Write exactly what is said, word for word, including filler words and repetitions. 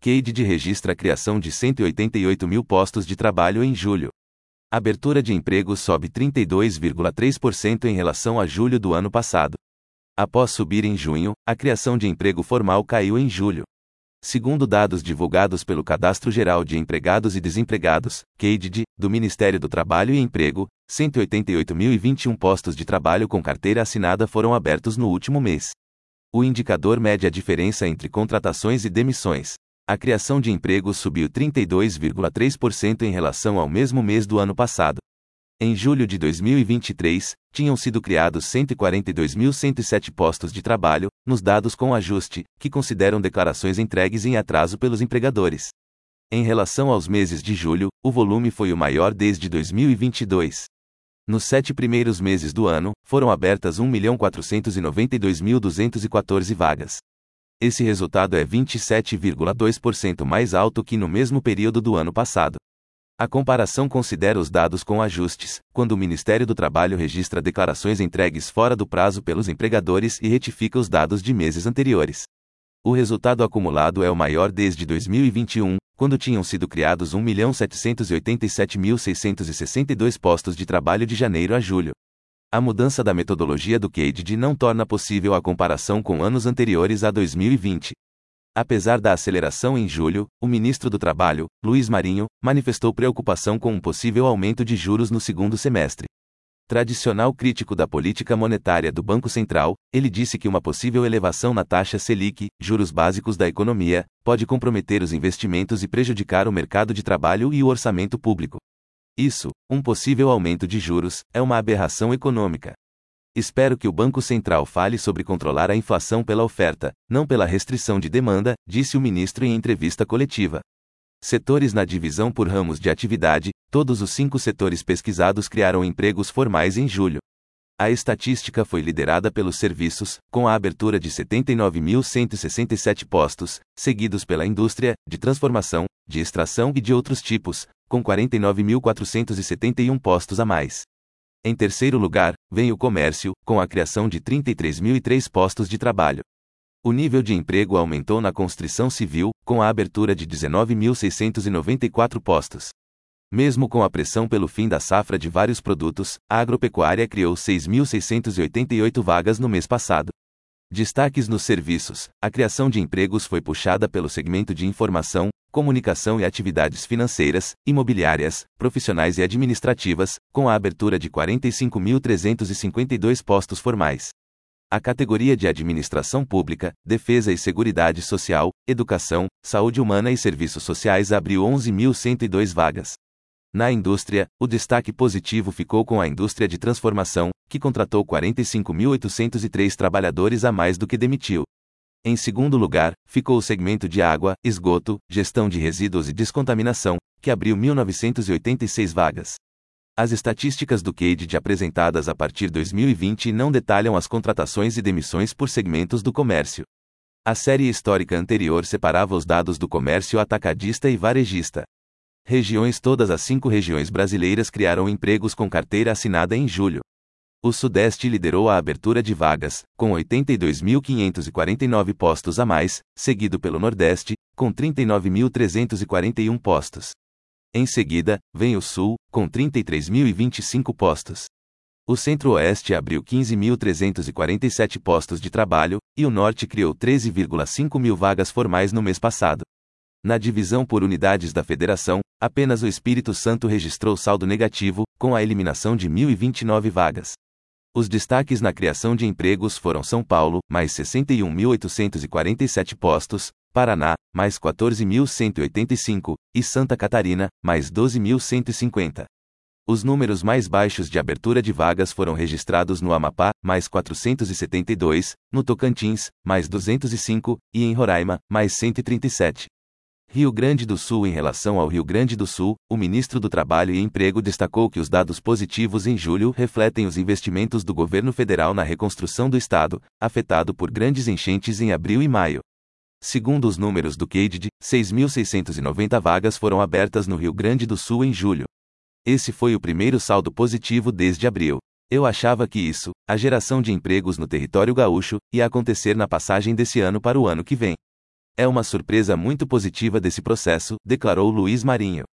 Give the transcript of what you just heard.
Caded registra a criação de cento e oitenta e oito mil postos de trabalho em julho. A abertura de empregos sobe trinta e dois vírgula três por cento em relação a julho do ano passado. Após subir em junho, a criação de emprego formal caiu em julho. Segundo dados divulgados pelo Cadastro Geral de Empregados e Desempregados, Caded, do Ministério do Trabalho e Emprego, cento e oitenta e oito mil e vinte e um postos de trabalho com carteira assinada foram abertos no último mês. O indicador mede a diferença entre contratações e demissões. A criação de empregos subiu trinta e dois vírgula três por cento em relação ao mesmo mês do ano passado. Em julho de dois mil e vinte e três, tinham sido criados cento e quarenta e dois mil cento e sete postos de trabalho, nos dados com ajuste, que consideram declarações entregues em atraso pelos empregadores. Em relação aos meses de julho, o volume foi o maior desde dois mil e vinte e dois. Nos sete primeiros meses do ano, foram abertas um milhão quatrocentos e noventa e dois mil duzentas e quatorze vagas. Esse resultado é vinte e sete vírgula dois por cento mais alto que no mesmo período do ano passado. A comparação considera os dados com ajustes, quando o Ministério do Trabalho registra declarações entregues fora do prazo pelos empregadores e retifica os dados de meses anteriores. O resultado acumulado é o maior desde dois mil e vinte e um, quando tinham sido criados um milhão setecentos e oitenta e sete mil seiscentos e sessenta e dois postos de trabalho de janeiro a julho. A mudança da metodologia do Caded não torna possível a comparação com anos anteriores a dois mil e vinte. Apesar da aceleração em julho, o ministro do Trabalho, Luiz Marinho, manifestou preocupação com um possível aumento de juros no segundo semestre. Tradicional crítico da política monetária do Banco Central, ele disse que uma possível elevação na taxa Selic, juros básicos da economia, pode comprometer os investimentos e prejudicar o mercado de trabalho e o orçamento público. Isso, um possível aumento de juros, é uma aberração econômica. Espero que o Banco Central fale sobre controlar a inflação pela oferta, não pela restrição de demanda, disse o ministro em entrevista coletiva. Setores na divisão por ramos de atividade, todos os cinco setores pesquisados criaram empregos formais em julho. A estatística foi liderada pelos serviços, com a abertura de setenta e nove mil cento e sessenta e sete postos, seguidos pela indústria, de transformação, de extração e de outros tipos, com quarenta e nove mil quatrocentos e setenta e um postos a mais. Em terceiro lugar, vem o comércio, com a criação de trinta e três mil e três postos de trabalho. O nível de emprego aumentou na construção civil, com a abertura de dezenove mil seiscentos e noventa e quatro postos. Mesmo com a pressão pelo fim da safra de vários produtos, a agropecuária criou seis mil seiscentos e oitenta e oito vagas no mês passado. Destaques nos serviços: a criação de empregos foi puxada pelo segmento de informação, comunicação e atividades financeiras, imobiliárias, profissionais e administrativas, com a abertura de quarenta e cinco mil trezentos e cinquenta e dois postos formais. A categoria de administração pública, defesa e seguridade social, educação, saúde humana e serviços sociais abriu onze mil cento e dois vagas. Na indústria, o destaque positivo ficou com a indústria de transformação, que contratou quarenta e cinco mil oitocentos e três trabalhadores a mais do que demitiu. Em segundo lugar, ficou o segmento de água, esgoto, gestão de resíduos e descontaminação, que abriu mil novecentos e oitenta e seis vagas. As estatísticas do Caded apresentadas a partir de dois mil e vinte não detalham as contratações e demissões por segmentos do comércio. A série histórica anterior separava os dados do comércio atacadista e varejista. Regiões Todas as cinco regiões brasileiras criaram empregos com carteira assinada em julho. O Sudeste liderou a abertura de vagas, com oitenta e dois mil quinhentos e quarenta e nove postos a mais, seguido pelo Nordeste, com trinta e nove mil trezentos e quarenta e um postos. Em seguida, vem o Sul, com trinta e três mil e vinte e cinco postos. O Centro-Oeste abriu quinze mil trezentos e quarenta e sete postos de trabalho, e o Norte criou treze vírgula cinco mil vagas formais no mês passado. Na divisão por unidades da Federação, apenas o Espírito Santo registrou saldo negativo, com a eliminação de mil e vinte e nove vagas. Os destaques na criação de empregos foram São Paulo, mais sessenta e um mil oitocentos e quarenta e sete postos, Paraná, mais quatorze mil cento e oitenta e cinco, e Santa Catarina, mais doze mil cento e cinquenta. Os números mais baixos de abertura de vagas foram registrados no Amapá, mais quatrocentos e setenta e dois, no Tocantins, mais duzentos e cinco, e em Roraima, mais cento e trinta e sete. Rio Grande do Sul. Em relação ao Rio Grande do Sul, o ministro do Trabalho e Emprego destacou que os dados positivos em julho refletem os investimentos do governo federal na reconstrução do estado, afetado por grandes enchentes em abril e maio. Segundo os números do Caded, seis mil seiscentas e noventa vagas foram abertas no Rio Grande do Sul em julho. Esse foi o primeiro saldo positivo desde abril. Eu achava que isso, a geração de empregos no território gaúcho, ia acontecer na passagem desse ano para o ano que vem. É uma surpresa muito positiva desse processo, declarou Luiz Marinho.